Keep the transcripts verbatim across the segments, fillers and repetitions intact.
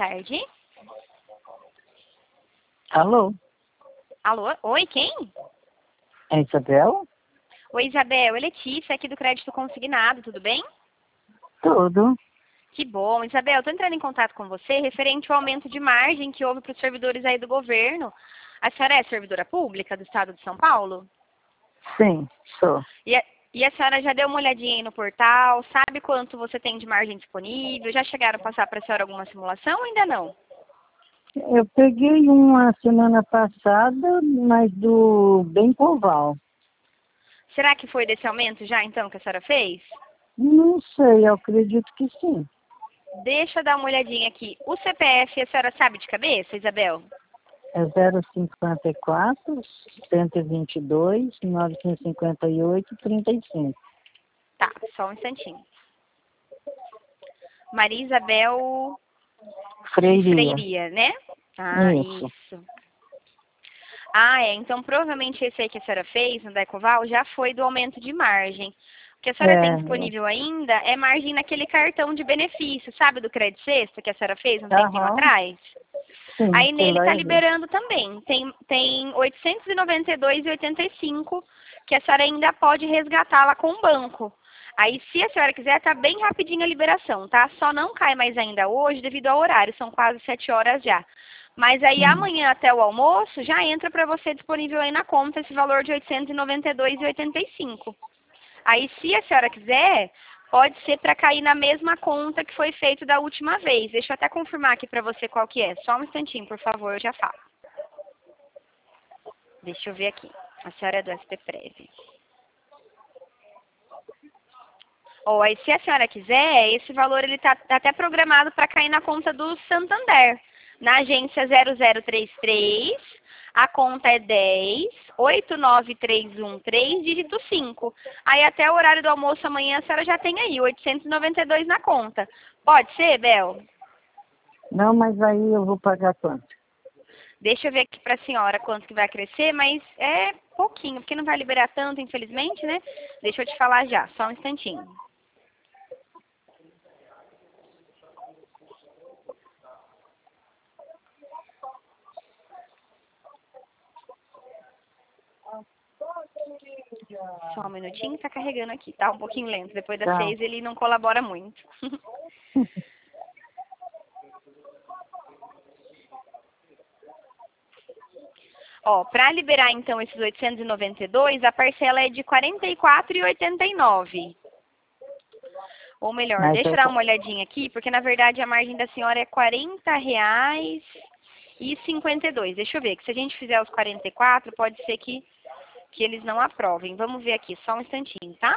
tarde. Alô? Alô? Oi, quem? É Isabel? Oi, Isabel. É Letícia, aqui do Crédito Consignado, tudo bem? Tudo. Que bom. Isabel, estou entrando em contato com você referente ao aumento de margem que houve para os servidores aí do governo. A senhora é servidora pública do Estado de São Paulo? Sim, sou. E a, e a senhora já deu uma olhadinha aí no portal? Sabe quanto você tem de margem disponível? Já chegaram a passar para a senhora alguma simulação ou ainda não? Eu peguei uma semana passada, mas do Bem Coval. Será que foi desse aumento já, então, que a senhora fez? Não sei, eu acredito que sim. Deixa eu dar uma olhadinha aqui. O C P F a senhora sabe de cabeça, Isabel? É zero cinquenta e quatro, cento e vinte e dois, novecentos e cinquenta e oito, trinta e cinco. Tá, só um instantinho. Maria Isabel Freiria. Freiria, né? Ah, Isso. isso. Ah, é. Então, provavelmente esse aí que a senhora fez no Decoval já foi do aumento de margem. O que a senhora É, tem disponível ainda é margem naquele cartão de benefício, sabe, do Crédito Sexta que a senhora fez um tempinho aham, atrás? sim, Aí sei nele lá, tá eu vi. liberando também. Tem, tem oitocentos e noventa e dois reais e oitenta e cinco centavos que a senhora ainda pode resgatar lá com o banco. Aí, se a senhora quiser, tá bem rapidinho a liberação, tá? Só não cai mais ainda hoje devido ao horário, são quase sete horas já. Mas aí Hum. amanhã até o almoço já entra para você disponível aí na conta esse valor de oitocentos e noventa e dois reais e oitenta e cinco centavos. Aí, se a senhora quiser, pode ser para cair na mesma conta que foi feito da última vez. Deixa eu até confirmar aqui para você qual que é. Só um instantinho, por favor, eu já falo. Deixa eu ver aqui. A senhora é do S P Prev. Ou aí, se a senhora quiser, esse valor ele tá, tá até programado para cair na conta do Santander. Na agência zero zero três três, a conta é dez, oito nove três um três, dígito cinco. Aí até o horário do almoço amanhã a senhora já tem aí, oitocentos e noventa e dois na conta. Pode ser, Bel? Não, mas aí eu vou pagar quanto? Deixa eu ver aqui para a senhora quanto que vai crescer, mas é pouquinho, porque não vai liberar tanto, infelizmente, né? Deixa eu te falar já, só um instantinho. Só um minutinho, tá carregando aqui, tá um pouquinho lento. Depois das Tá. seis ele não colabora muito. Ó, para liberar então esses oitocentos e noventa e dois, a parcela é de quarenta e quatro reais e oitenta e nove centavos. Ou melhor, Mas deixa eu eu, dar uma olhadinha aqui, porque na verdade a margem da senhora é quarenta reais e cinquenta e dois centavos. Deixa eu ver, que se a gente fizer os quarenta e quatro, pode ser que, que eles não aprovem. Vamos ver aqui, só um instantinho, tá?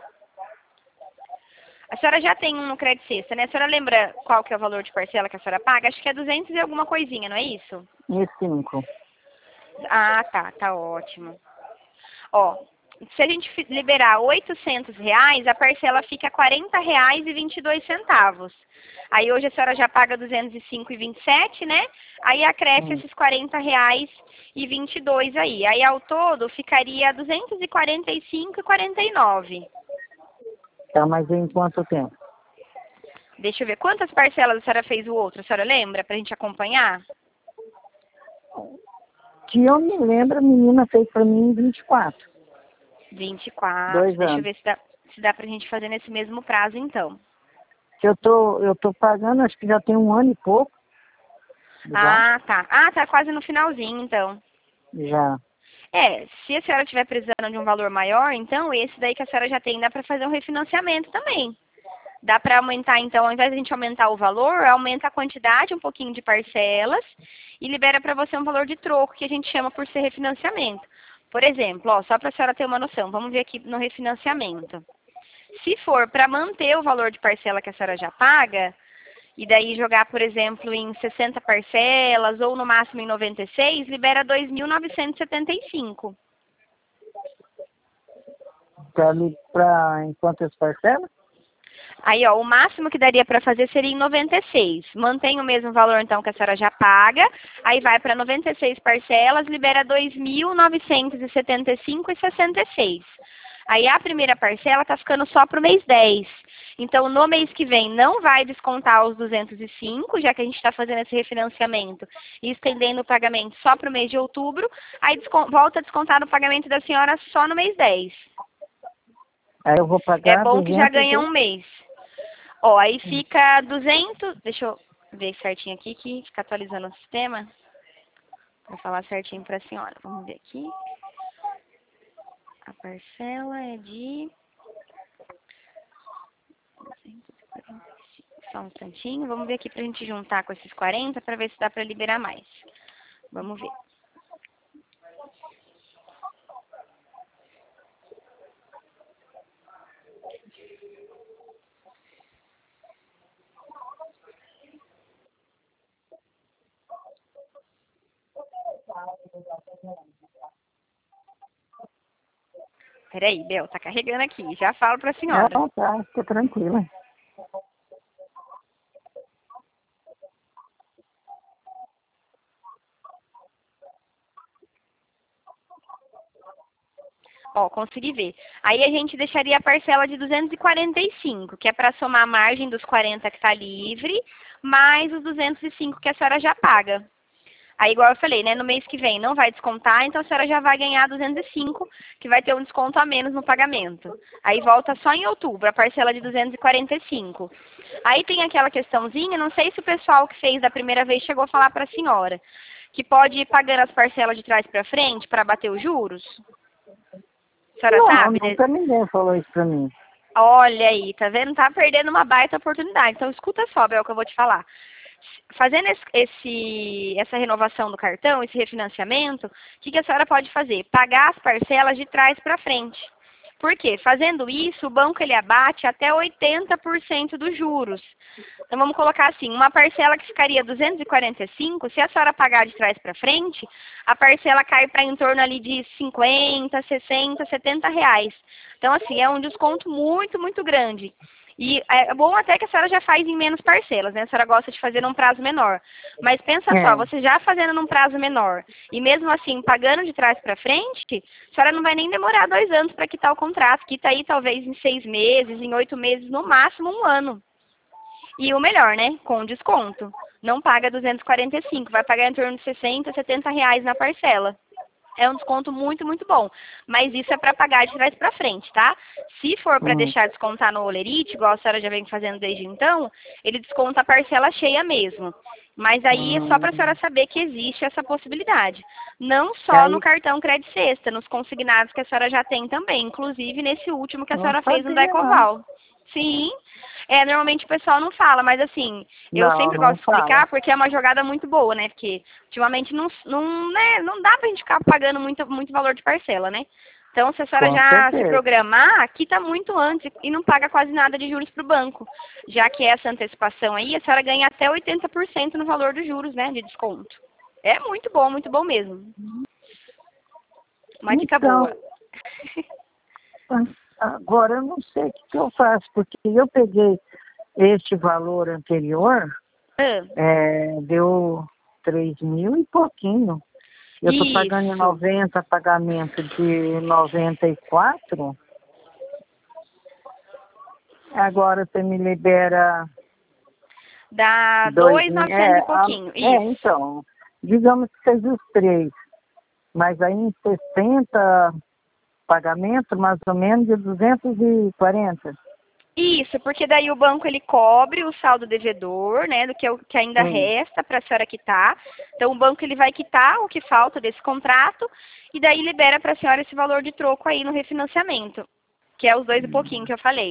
A senhora já tem um no Crédito Sexta, né? A senhora lembra qual que é o valor de parcela que a senhora paga? Acho que é duzentos e alguma coisinha, não é isso? e cinco. Ah, tá, tá ótimo. Ó, se a gente fi- liberar oitocentos reais, a parcela fica quarenta reais e vinte e dois centavos. Aí hoje a senhora já paga duzentos e cinco reais e vinte e sete centavos, né? Aí acresce Hum. esses quarenta reais e vinte e dois centavos aí. Aí ao todo ficaria duzentos e quarenta e cinco reais e quarenta e nove centavos. Tá, mas em quanto tempo? Deixa eu ver, quantas parcelas a senhora fez o outro? A senhora lembra pra gente acompanhar? Que eu me lembro, a menina fez pra mim em vinte e quatro. vinte e quatro. Dois Deixa eu anos. ver se dá, se dá pra gente fazer nesse mesmo prazo, então. Que eu tô, eu tô pagando, acho que já tem um ano e pouco. Já? Ah, tá. Ah, tá quase no finalzinho, então. Já. É, se a senhora estiver precisando de um valor maior, então esse daí que a senhora já tem, dá para fazer um refinanciamento também. Dá para aumentar, então, ao invés de a gente aumentar o valor, aumenta a quantidade, um pouquinho de parcelas e libera para você um valor de troco, que a gente chama por ser refinanciamento. Por exemplo, ó, só para a senhora ter uma noção, vamos ver aqui no refinanciamento. Se for para manter o valor de parcela que a senhora já paga, e daí jogar, por exemplo, em sessenta parcelas ou no máximo em noventa e seis, libera dois mil novecentos e setenta e cinco. Pra, li- pra, em quantas parcelas? Aí, ó, o máximo que daria para fazer seria em noventa e seis. Mantém o mesmo valor, então, que a senhora já paga. Aí vai para noventa e seis parcelas, libera dois mil novecentos e setenta e cinco e sessenta e seis. Aí a primeira parcela está ficando só para o mês dez. Então, no mês que vem, não vai descontar os duzentos e cinco, já que a gente está fazendo esse refinanciamento e estendendo o pagamento só para o mês de outubro. Aí volta a descontar o pagamento da senhora só no mês dez. Aí eu vou É pagar bom que já ganha duzentos um mês. Ó, aí fica duzentos... Deixa eu ver certinho aqui, que fica atualizando o sistema. Para falar certinho para a senhora. Vamos ver aqui. A parcela é de... duzentos e quarenta e cinco. Só um instantinho. Vamos ver aqui para a gente juntar com esses quarenta para ver se dá para liberar mais. Vamos ver. Peraí, Bel, tá carregando aqui. Já falo para a senhora. Não, tá, fica tranquila. Ó, consegui ver. Aí a gente deixaria a parcela de duzentos e quarenta e cinco, que é para somar a margem dos quarenta que está livre, mais os duzentos e cinco que a senhora já paga. Aí, igual eu falei, né, no mês que vem não vai descontar, então a senhora já vai ganhar duzentos e cinco, que vai ter um desconto a menos no pagamento. Aí volta só em outubro, a parcela de duzentos e quarenta e cinco. Aí tem aquela questãozinha, não sei se o pessoal que fez da primeira vez chegou a falar para a senhora, que pode ir pagando as parcelas de trás para frente para bater os juros? A senhora Não, sabe? nunca ninguém falou isso pra mim. Olha aí, tá vendo? Tá perdendo uma baita oportunidade. Então escuta só, Bel, que eu vou te falar. Fazendo esse, esse, essa renovação do cartão, esse refinanciamento, o que, que a senhora pode fazer? Pagar as parcelas de trás para frente. Por quê? Fazendo isso, o banco ele abate até oitenta por cento dos juros. Então vamos colocar assim, uma parcela que ficaria duzentos e quarenta e cinco, se a senhora pagar de trás para frente, a parcela cai para em torno ali de cinquenta, sessenta, setenta reais. Então assim, é um desconto muito, muito grande. E é bom até que a senhora já faz em menos parcelas, né? A senhora gosta de fazer num prazo menor. Mas pensa É. só, você já fazendo num prazo menor e mesmo assim pagando de trás para frente, a senhora não vai nem demorar dois anos para quitar o contrato. Quita aí talvez em seis meses, em oito meses, no máximo um ano. E o melhor, né? Com desconto. Não paga duzentos e quarenta e cinco, vai pagar em torno de sessenta, setenta reais na parcela. É um desconto muito, muito bom. Mas isso é para pagar de trás para frente, tá? Se for para Hum. deixar descontar no Olerite, igual a senhora já vem fazendo desde então, ele desconta a parcela cheia mesmo. Mas aí é só para a senhora saber que existe essa possibilidade. Não só Aí, no cartão Crédito Sexta, nos consignados que a senhora já tem também. Inclusive nesse último que a não senhora fez no sabia, não. Decoval. Sim, é, normalmente o pessoal não fala, mas assim, eu Não, sempre não gosto de fala. explicar porque é uma jogada muito boa, né? Porque ultimamente não, não, né, não dá pra gente ficar pagando muito, muito valor de parcela, né? Então, se a senhora Com já se certeza. programar, quita muito antes e não paga quase nada de juros para o banco. Já que essa antecipação aí, a senhora ganha até oitenta por cento no valor dos juros, né, de desconto. É muito bom, muito bom mesmo. Uma dica Então, boa. agora eu não sei o que, que eu faço, porque eu peguei este valor anterior, Ah, é, deu três mil e pouquinho. Eu estou pagando em isso. noventa, pagamento de noventa e quatro. Agora você me libera Dá dois dois mil e mil. novecentos É, e a- pouquinho. é, Isso. então, digamos que seja os três. Mas aí em sessenta pagamento, mais ou menos, de duzentos e quarenta. Isso, porque daí o banco ele cobre o saldo devedor, né, do que, é o que ainda Hum. resta para a senhora quitar. Então o banco ele vai quitar o que falta desse contrato e daí libera para a senhora esse valor de troco aí no refinanciamento, que é os dois e pouquinho que eu falei.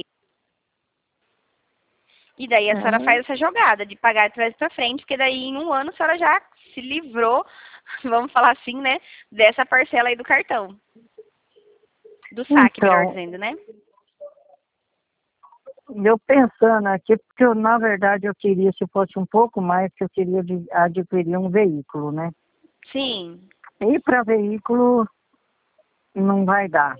E daí a senhora faz É, essa jogada de pagar de trás para frente, porque daí em um ano a senhora já se livrou, vamos falar assim, né, dessa parcela aí do cartão. Do saque, melhor então, dizendo, né? eu pensando aqui, porque eu, na verdade eu queria, se fosse um pouco mais, que eu queria de- adquirir um veículo, né? Sim. E para veículo não vai dar.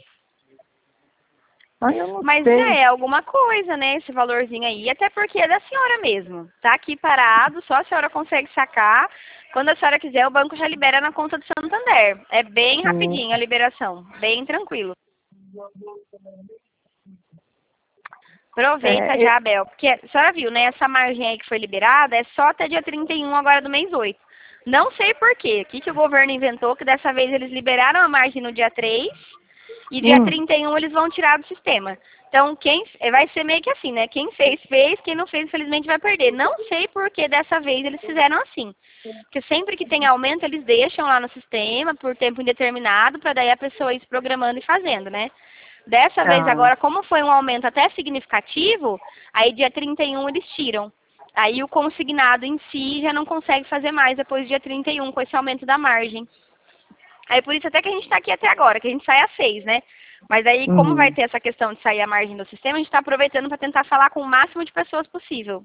Aí eu não Mas já sei. é alguma coisa, né? Esse valorzinho aí. Até porque é da senhora mesmo. Tá aqui parado, só a senhora consegue sacar. Quando a senhora quiser, o banco já libera na conta do Santander. É bem Hum, rapidinho a liberação. Bem tranquilo. Aproveita É, já, Bel, porque a senhora viu, né? Essa margem aí que foi liberada é só até dia trinta e um agora do mês oito. Não sei por quê. O que, que o governo inventou, que dessa vez eles liberaram a margem no dia três e dia hum, trinta e um eles vão tirar do sistema. Então, quem vai ser meio que assim, né? Quem fez, fez. Quem não fez, infelizmente, vai perder. Não sei por que dessa vez eles fizeram assim. Porque sempre que tem aumento, eles deixam lá no sistema por tempo indeterminado, para daí a pessoa ir se programando e fazendo, né? Dessa vez ah, agora, como foi um aumento até significativo, aí dia trinta e um eles tiram. Aí o consignado em si já não consegue fazer mais depois do dia trinta e um com esse aumento da margem. Aí por isso até que a gente está aqui até agora, que a gente sai às seis, né? Mas aí como vai uhum. ter essa questão de sair a margem do sistema, a gente está aproveitando para tentar falar com o máximo de pessoas possível.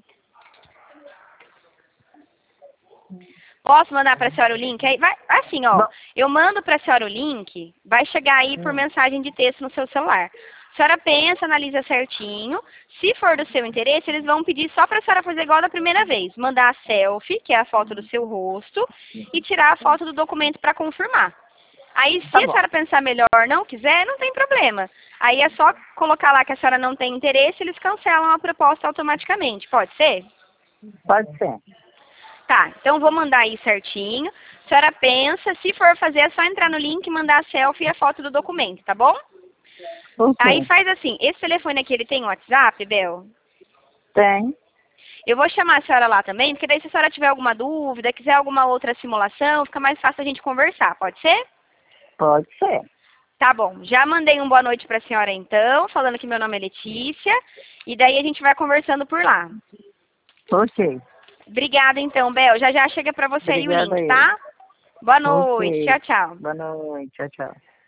Posso mandar para a senhora o link? Aí vai, assim, ó, Bom, eu mando para a senhora o link, vai chegar aí por hum, mensagem de texto no seu celular. A senhora pensa, analisa certinho. Se for do seu interesse, eles vão pedir só para a senhora fazer igual da primeira vez. Mandar a selfie, que é a foto do seu rosto, e tirar a foto do documento para confirmar. Aí, se tá a bom, senhora pensar melhor, não quiser, não tem problema. Aí é só colocar lá que a senhora não tem interesse, eles cancelam a proposta automaticamente. Pode ser? pode ser. Tá, então vou mandar aí certinho. A senhora pensa, se for fazer, é só entrar no link, mandar a selfie e a foto do documento, tá bom? Aí Ok, faz assim, esse telefone aqui, ele tem WhatsApp, Bel? tem, Eu vou chamar a senhora lá também, porque daí se a senhora tiver alguma dúvida, quiser alguma outra simulação, fica mais fácil a gente conversar, pode ser? pode ser. Tá bom, já mandei um boa noite pra senhora então, falando que meu nome é Letícia, e daí a gente vai conversando por lá. Ok, Obrigada então, Bel. Já já chega pra você aí o obrigada link, eu. tá? Boa noite, Ok, tchau, tchau. boa noite, tchau, tchau.